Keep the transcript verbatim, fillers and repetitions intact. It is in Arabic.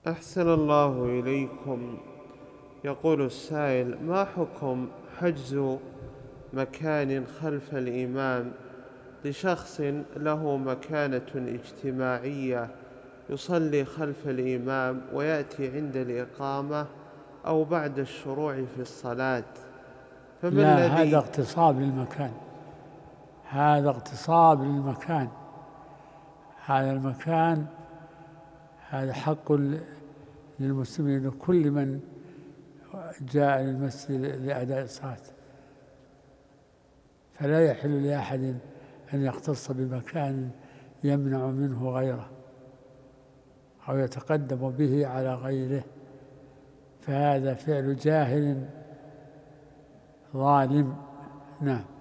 أحسن الله إليكم. يقول السائل: ما حكم حجز مكان خلف الإمام لشخص له مكانة اجتماعية يصلي خلف الإمام ويأتي عند الإقامة أو بعد الشروع في الصلاة، فما لا، هذا الذي اغتصاب للمكان، هذا اغتصاب للمكان. هذا المكان هذا حق للمسلمين، لكل من جاء للمسجد لأداء الصلاة، فلا يحل لأحد أن يختص بمكان يمنع منه غيره أو يتقدم به على غيره، فهذا فعل جاهل ظالم. نعم.